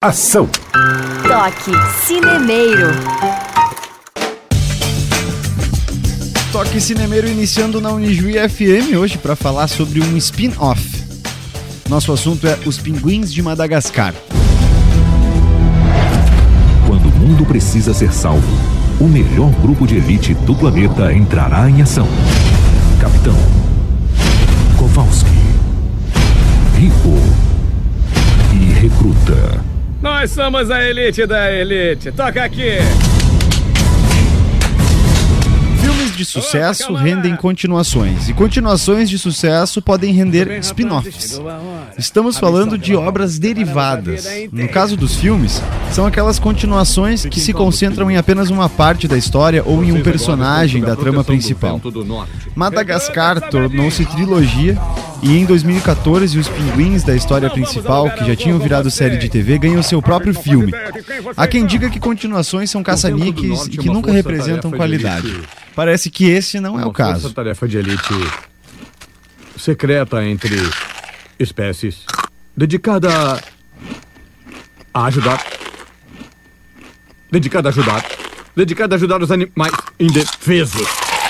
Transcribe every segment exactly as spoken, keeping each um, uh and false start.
Ação! Toque Cinemeiro. Toque Cinemeiro iniciando na Unijuí F M hoje para falar sobre um spin-off. Nosso assunto é Os Pinguins de Madagascar. Quando o mundo precisa ser salvo, o melhor grupo de elite do planeta entrará em ação. Capitão Kowalski, Rico e Recruta. Nós somos a elite da elite. Toca aqui! Filmes de sucesso rendem continuações, e continuações de sucesso podem render spin-offs. Estamos falando de obras derivadas. No caso dos filmes, são aquelas continuações que se concentram em apenas uma parte da história ou em um personagem da trama principal. Madagascar tornou-se trilogia, e em dois mil e quatorze os pinguins da história principal, que já tinham virado série de T V, ganham seu próprio filme. Há quem diga que continuações são caça-níqueis e que nunca representam qualidade. Parece que esse não é o caso. Uma tarefa de elite secreta entre espécies, dedicada a ajudar, dedicada a ajudar, dedicada a ajudar os animais indefesos.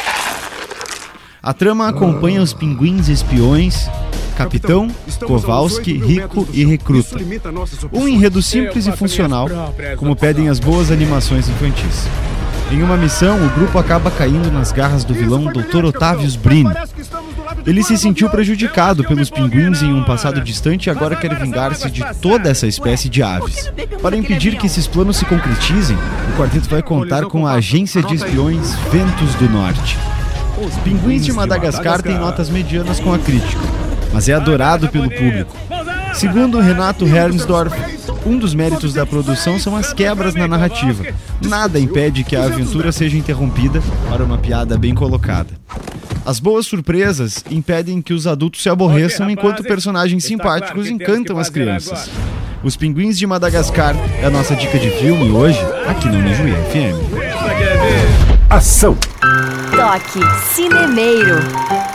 A trama acompanha os pinguins espiões, Capitão, Kowalski, Rico e Recruta. Um enredo simples e funcional, como pedem as boas animações infantis. Em uma missão, o grupo acaba caindo nas garras do vilão doutor Octavius Brin. Ele se sentiu prejudicado pelos pinguins em um passado distante e agora quer vingar-se de toda essa espécie de aves. Para impedir que esses planos se concretizem, o quarteto vai contar com a agência de espiões Ventos do Norte. Os Pinguins de Madagascar têm notas medianas com a crítica, mas é adorado pelo público. Segundo Renato Hermsdorf, um dos méritos da produção são as quebras na narrativa. Nada impede que a aventura seja interrompida para uma piada bem colocada. As boas surpresas impedem que os adultos se aborreçam enquanto personagens simpáticos encantam as crianças. Os Pinguins de Madagascar é a nossa dica de filme hoje, aqui no Unijuí F M. Ação! Toque Cinemeiro.